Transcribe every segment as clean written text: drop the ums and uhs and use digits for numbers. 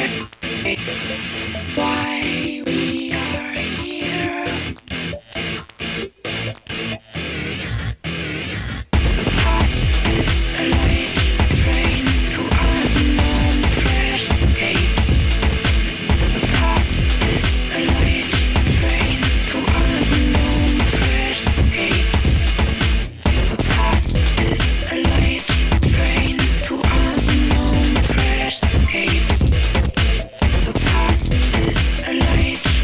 Why we are here. The past is a light train to unknown fresh escapes. The past is a light train to unknown fresh escapes. The past is a light train to unknown fresh escapes. The past is a light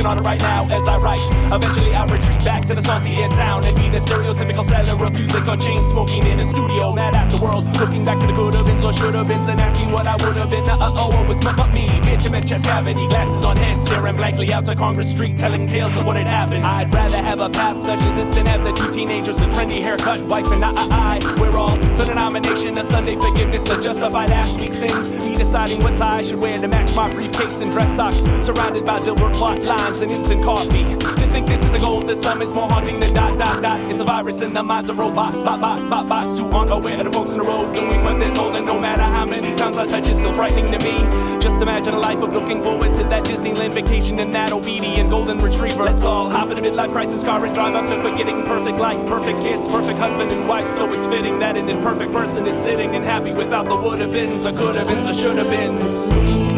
working on it right now as I write. Eventually I'll retreat back to the salty air town and be the stereotypical seller of music or chain smoking in a studio, mad at the world, looking back to the could have beens or should have beens and asking what I would have been. It was not me. Intimate chest cavity, glasses on head, staring blankly out to Congress Street, telling tales of what had happened. I'd rather have a path such as this than have the two teenagers, a trendy haircut, wife and I. We're all so denomination, a Sunday forgiveness to justify last week's sins. Me deciding what tie I should wear to match my briefcase and dress socks, surrounded by Dilbert plot lines and instant coffee. To think this is a goal, this sum is more haunting than ... It's a virus in the minds of robots, bots who aren't aware of the folks in the road doing what they're told, and no matter how many times I touch, it's still frightening to me. Just imagine a life of looking forward to that Disneyland vacation and that obedient golden retriever. Let's all hop in a midlife crisis car and drive after forgetting perfect life, perfect kids, perfect husband and wife. So it's fitting that an imperfect person is sitting and happy without the would have beens, or could have beens, or should have beens.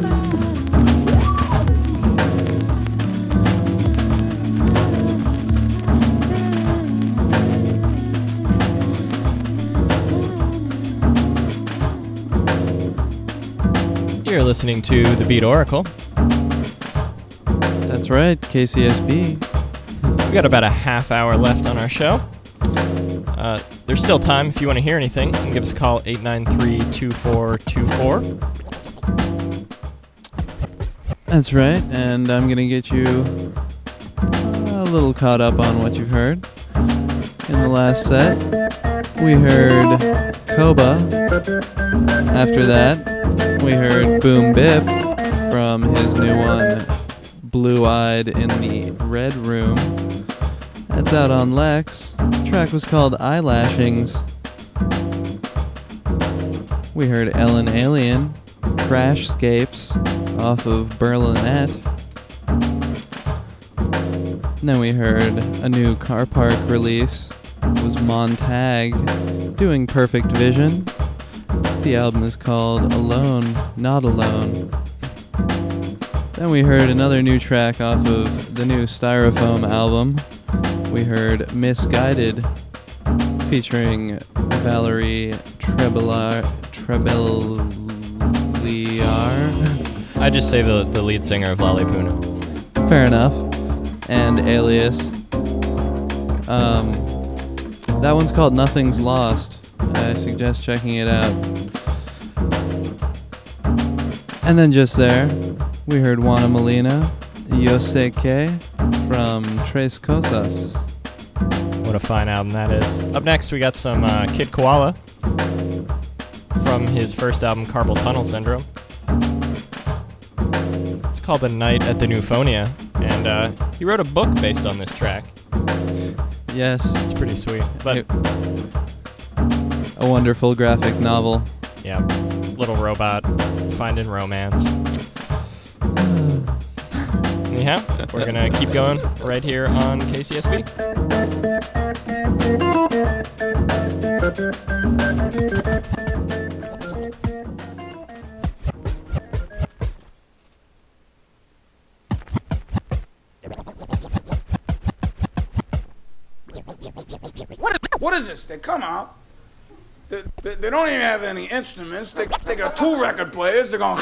You're listening to The Beat Oracle. That's right, KCSB. We got about a half hour left on our show. There's still time if you want to hear anything. You can give us a call, 893-2424. That's right, and I'm going to get you a little caught up on what you've heard. In the last set, we heard Koba. After that, we heard Boom Bip from his new one, Blue-Eyed in the Red Room. That's out on Lex. The track was called Eyelashings. We heard Ellen Alien, Crashscapes, off of Berlinette. And then we heard a new Car Park release. It was Montag doing Perfect Vision. The album is called Alone, Not Alone. Then we heard another new track off of the new Styrofoam album. We heard Misguided, featuring Valerie Trebelliar. I just say the lead singer of Lollipuna. Fair enough. And Alias. That one's called Nothing's Lost. I suggest checking it out. And then just there, we heard Juana Molina, Yoseke from Tres Cosas. What a fine album that is. Up next, we got some Kid Koala from his first album, Carpal Tunnel Syndrome. It's called A Night at the Newphonia, and he wrote a book based on this track. Yes. It's pretty sweet. But a wonderful graphic novel. Yeah, little robot finding romance. Anyhow, we're gonna keep going right here on KCSB. What is this? They come out. They don't even have any instruments. They got two record players. They're going.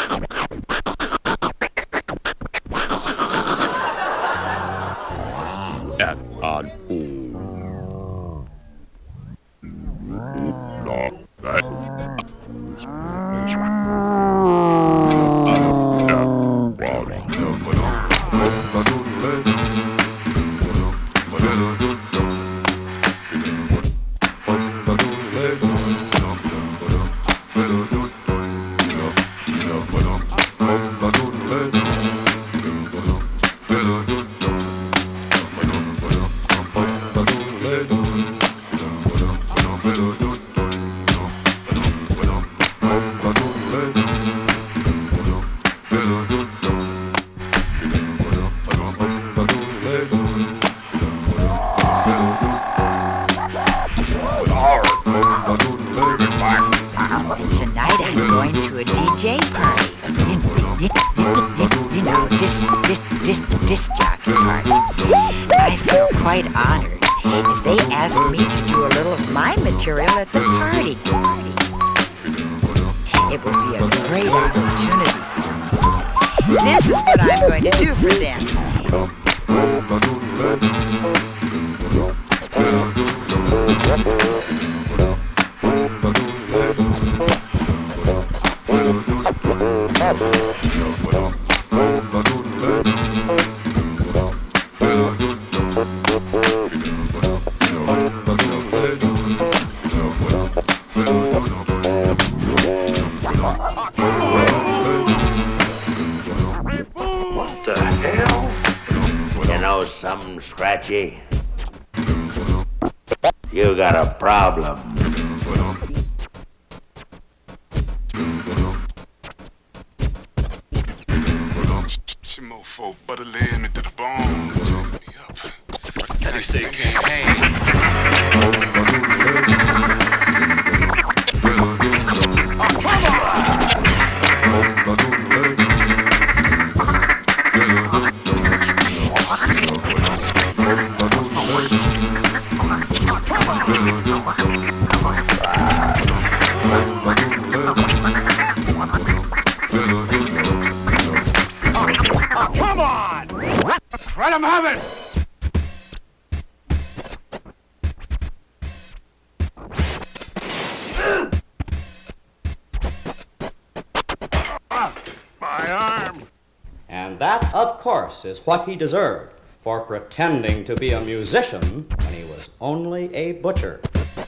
Tonight I'm going to a DJ party. You know, disc jockey party. I feel quite honored as they asked me to do a little of my material at the party. It will be a great opportunity for me. This is what I'm going to do for them. What the hell? You know something, Scratchy? You got a problem. Mofo butter laying into the bone. Turn me up. They say can't hang. Come on! Let him have it! My arm! And that, of course, is what he deserved for pretending to be a musician when he was only a butcher.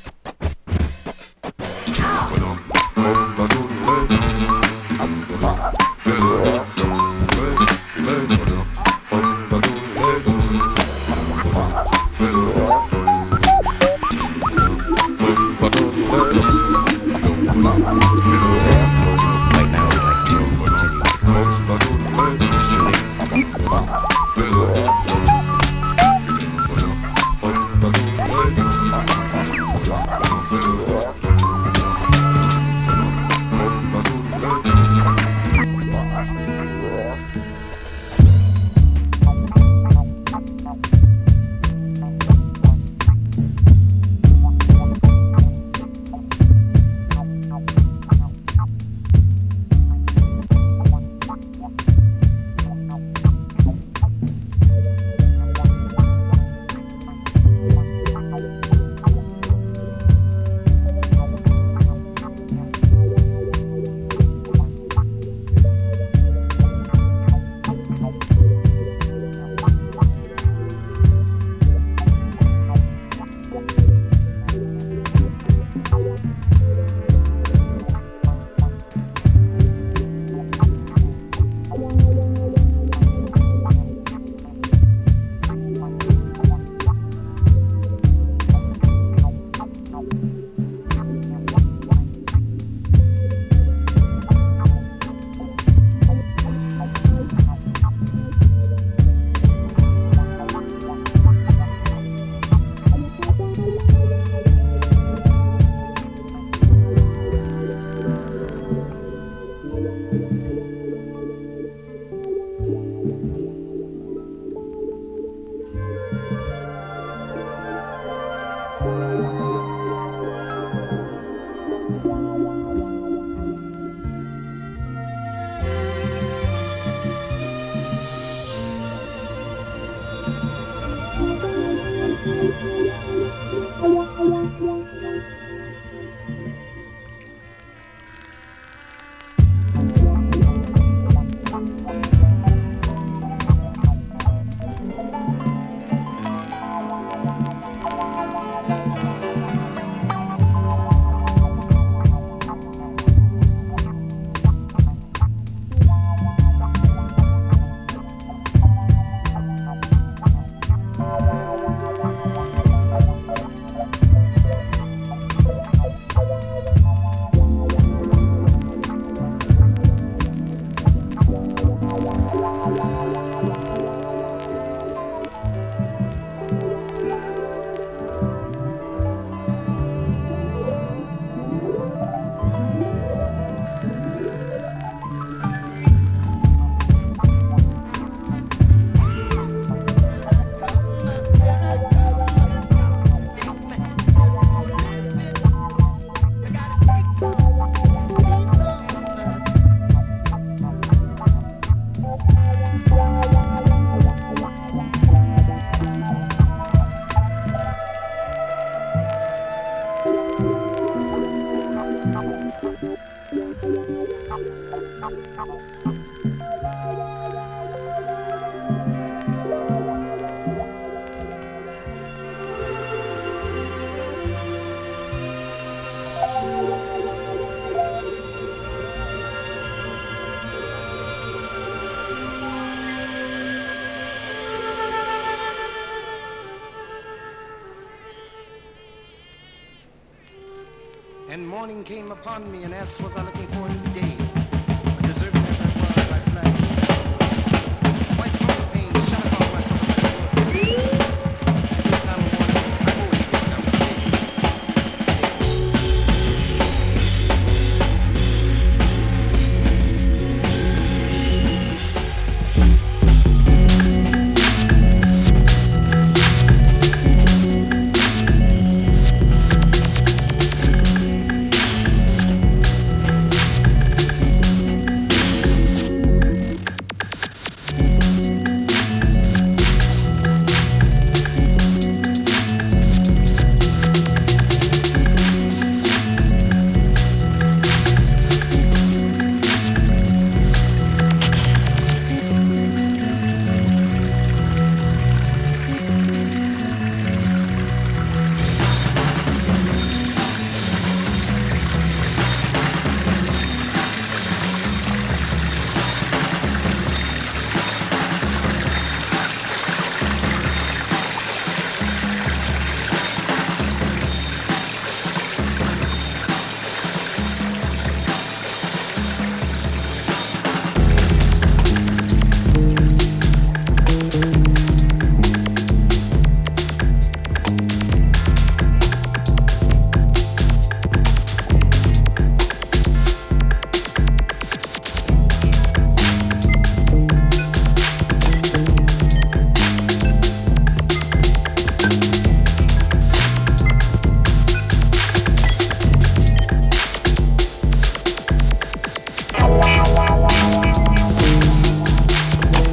And morning came upon me, and as was I looking for a new day. But deserving as I was, I fled. White hunger pain shot across my cover. This time of morning, I always wished I was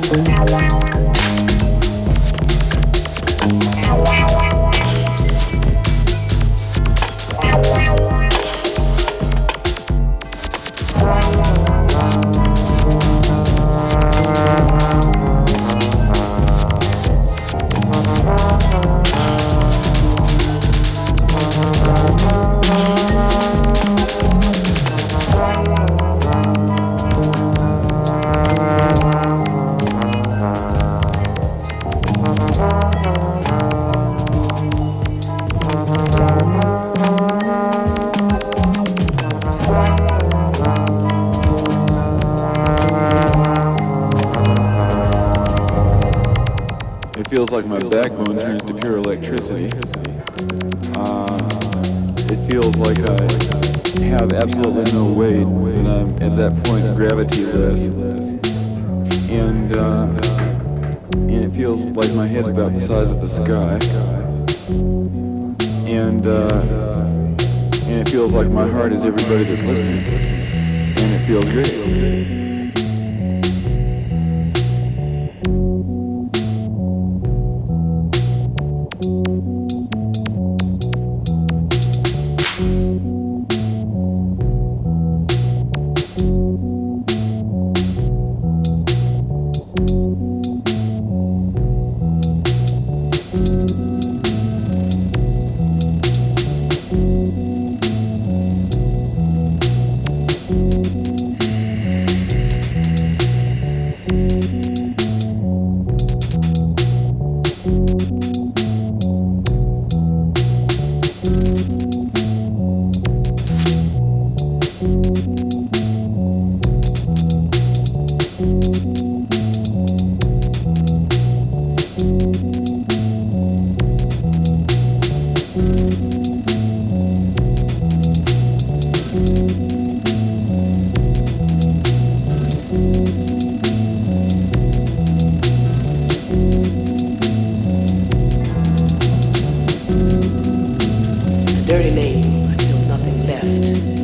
It feels like my backbone turns to pure electricity. It feels like I have absolutely no weight when I'm at that point gravity-less. And it feels like my head's about the size of the sky. And it feels like my heart is everybody that's listening. And it feels great. Dirty name until nothing left.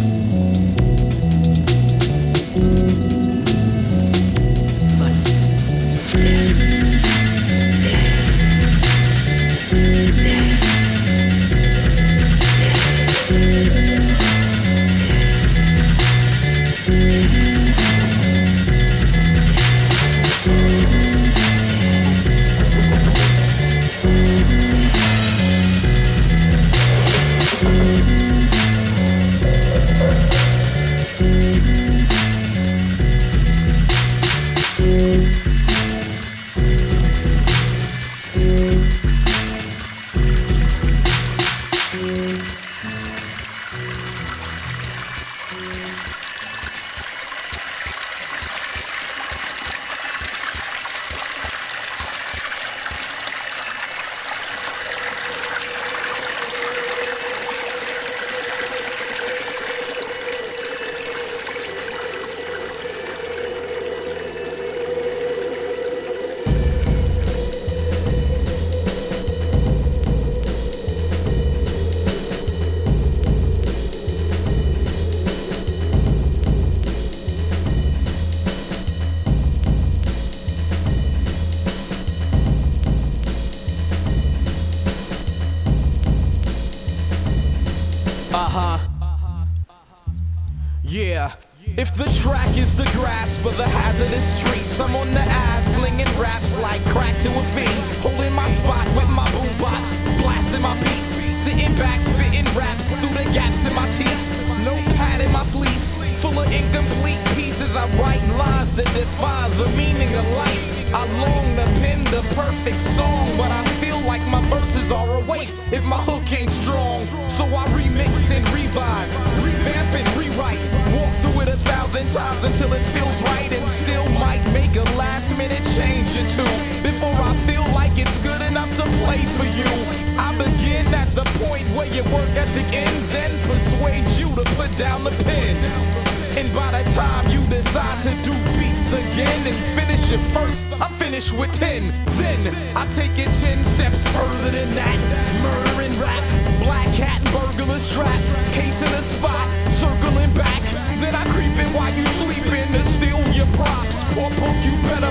Yeah. If the track is the grasp of the hazardous streets, I'm on the Ave slinging raps like crack to a fiend, holding my spot with my boombox, blasting my beats, sitting back, spitting raps through the gaps in my teeth. No pad in my fleece, full of incomplete pieces. I write lines that define the meaning of life. I long to pen the perfect song, but I feel like my verses are a waste if my hook ain't strong. So I remix and revise, revamp and rewrite, walk through it 1,000 times until it feels right, and still might make a last minute change or two before I feel like it's good enough to play for you. I begin at the point where your work ethic ends and persuade you to put down the pen. And by the time you decide to do beats again and finish it first, I'm finished with 10. Then I take it 10 steps further than that. Murder and rap, black hat, burglar strap, case in a spot, circling back. Then I creep in while you sleeping to steal your props. Poor punk, you better believe it.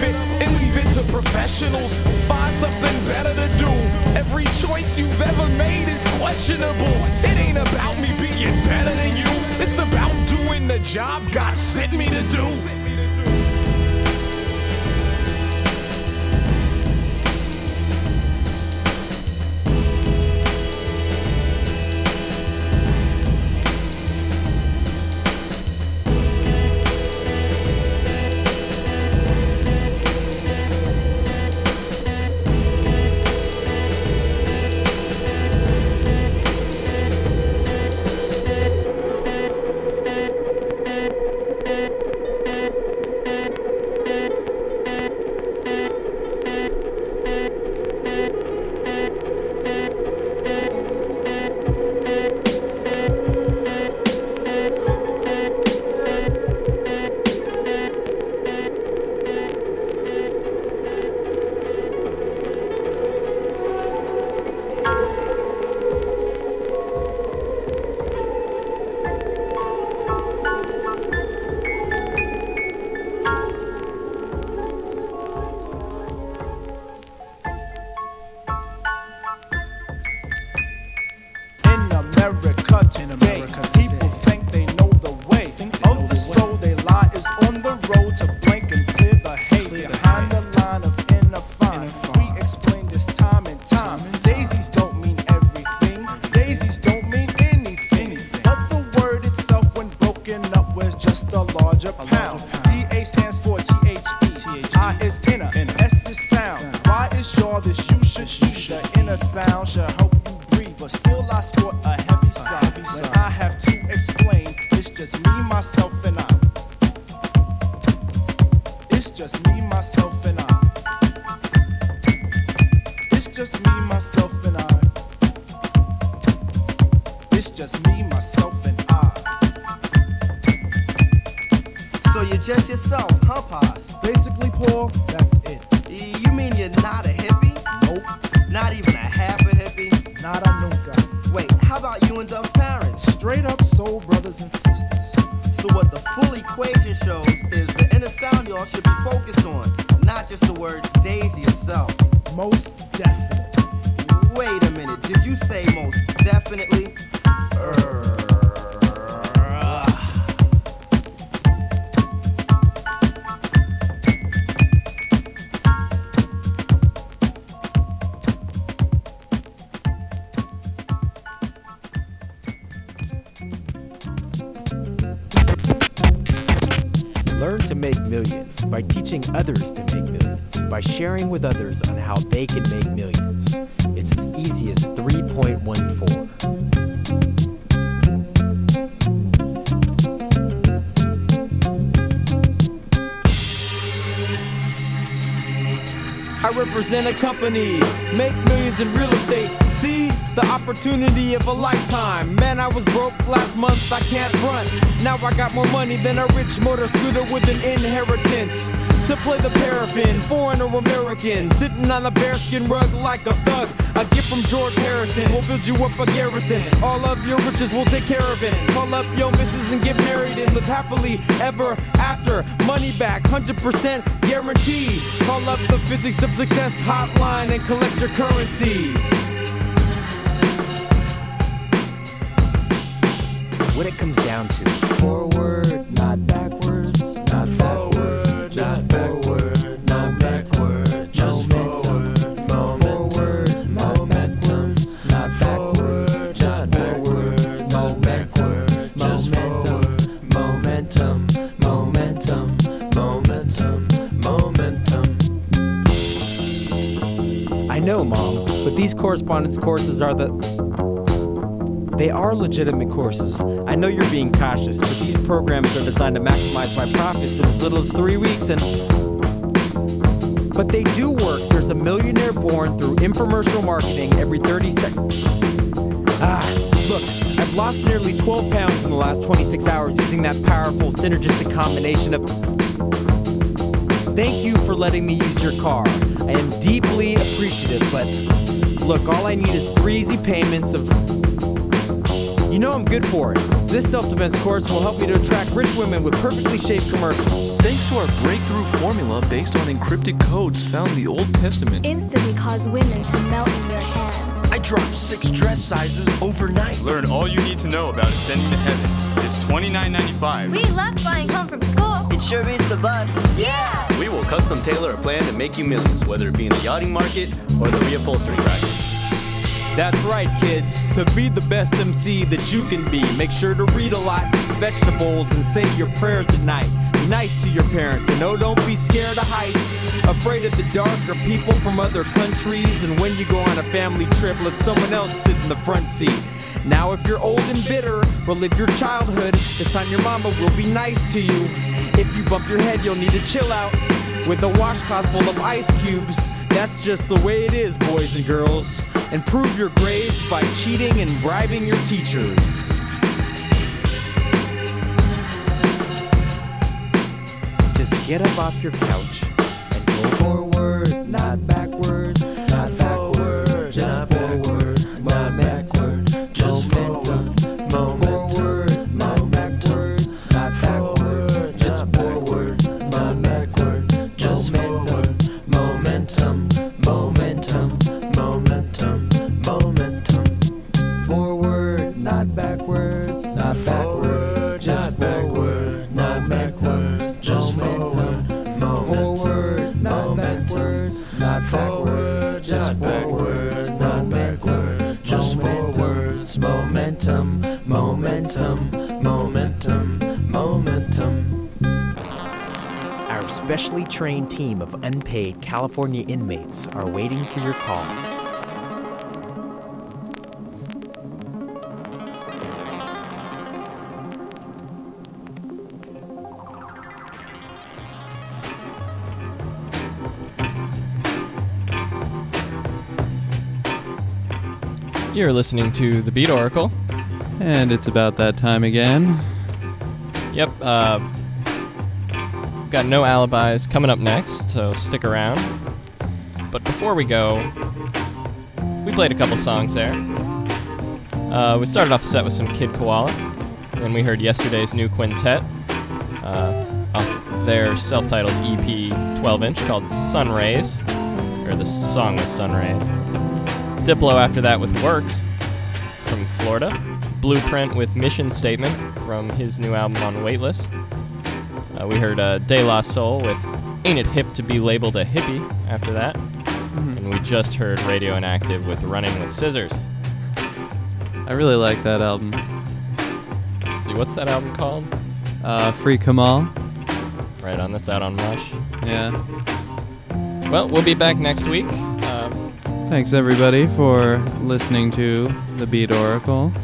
it and leave it to professionals. Find something better to do. Every choice you've ever made is questionable. It ain't about me being better than you. It's about doing the job God sent me to do. People think they know the way of the soul. They lie is on the road to blank and clear the hay behind the line of inner fine. We explain this time and time. Daisies don't mean everything. Daisies don't mean anything. But the word itself, when broken up, was just a larger pound. DA stands for THE. I is inner, S is sound. Y is yaw, this you should use. The inner sound should help you breathe, but still I sport a heavy side. When I have to explain, it's just me, myself, and I. It's just me, myself, and I. It's just me, myself, and I. It's just me, myself, and I. So you're just yourself, huh, Pops? Basically, Paul, that's it. You mean you're not a hippie? Nope. Not even a half a hippie? Nada nunca. Wait, how about you and Doug's parents? Straight up soul brothers and sisters. So what the full equation shows is the inner sound y'all should be focused on, not just the words Daisy itself. Most definitely. Wait a minute, did you say most definitely? Learn to make millions by teaching others to make millions, by sharing with others on how they can make millions. It's as easy as 3.14. I represent a company, make millions in real estate, seize the opportunity of a lifetime. Man, I was broke last month, I can't front. Now I got more money than a rich motor scooter with an inheritance. To play the paraffin, foreign or American, sitting on a bearskin rug like a thug. A gift from George Harrison will build you up a garrison. All of your riches will take care of it. Call up your missus and get married and live happily ever after. Money back, 100% guaranteed. Call up the Physics of Success hotline and collect your currency. What it comes down to is forward, not backwards, not forward, just backward, not backward, just forward, momentum, not backwards, not backward, just forward, not backward, just forward, momentum, momentum, momentum, momentum. I know, Mom, but these correspondence courses They are legitimate courses. I know you're being cautious, but these programs are designed to maximize my profits in as little as 3 weeks, but they do work. There's a millionaire born through infomercial marketing every 30 seconds. Look, I've lost nearly 12 pounds in the last 26 hours using that powerful synergistic combination of... Thank you for letting me use your car. I am deeply appreciative, but look, all I need is 3 easy payments of... You know I'm good for it. This self-defense course will help me to attract rich women with perfectly shaped commercials. thanks to our breakthrough formula based on encrypted codes found in the Old Testament. Instantly cause women to melt in your hands. I dropped 6 dress sizes overnight. Learn all you need to know about ascending to heaven. It's $29.95. We love flying home from school. It sure beats the bus. Yeah! We will custom tailor a plan to make you millions, whether it be in the yachting market or the reupholstery practice. That's right, kids. To be the best MC that you can be, make sure to read a lot, vegetables, and say your prayers at night. Be nice to your parents, and no, don't be scared of heights. Afraid of the dark or people from other countries. And when you go on a family trip, let someone else sit in the front seat. Now, if you're old and bitter, relive your childhood. This time your mama will be nice to you. If you bump your head, you'll need to chill out with a washcloth full of ice cubes. That's just the way it is, boys and girls. Improve your grades by cheating and bribing your teachers. Just get up off your couch and go forward, not backwards, not backward, just forward, not backward, just momentum, forward, not backwards, not backward, just forward, not backward, just momentum, momentum, momentum, momentum, momentum, forward, not backwards, not backwards, just forward, not backward, just forward, forward, not backwards, not forward, just forward, not backward, just forwards, momentum, momentum, momentum, momentum. Our specially trained team of unpaid California inmates are waiting for your call. You're listening to The Beat Oracle. And it's about that time again. Yep, got No Alibis coming up next, so stick around. But before we go, we played a couple songs there. We started off the set with some Kid Koala, then we heard Yesterday's new quintet off their self-titled EP 12-inch called Sun Rays, or the song was Sun Rays. Diplo after that with Works from Florida. Blueprint with Mission Statement from his new album on Waitlist. We heard De La Soul with Ain't It Hip to Be Labeled a Hippie after that. And we just heard Radio Inactive with Running with Scissors. I really like that album. Let's see, what's that album called? Free Kamal. Right on, that's out on Mush. Yeah. Well, we'll be back next week. Thanks everybody for listening to The Beat Oracle.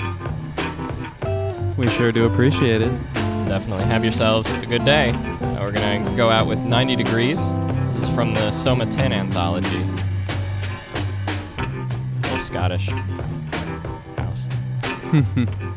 We sure do appreciate it. Definitely. Have yourselves a good day. We're going to go out with 90 Degrees. This is from the Soma 10 anthology. A little Scottish house.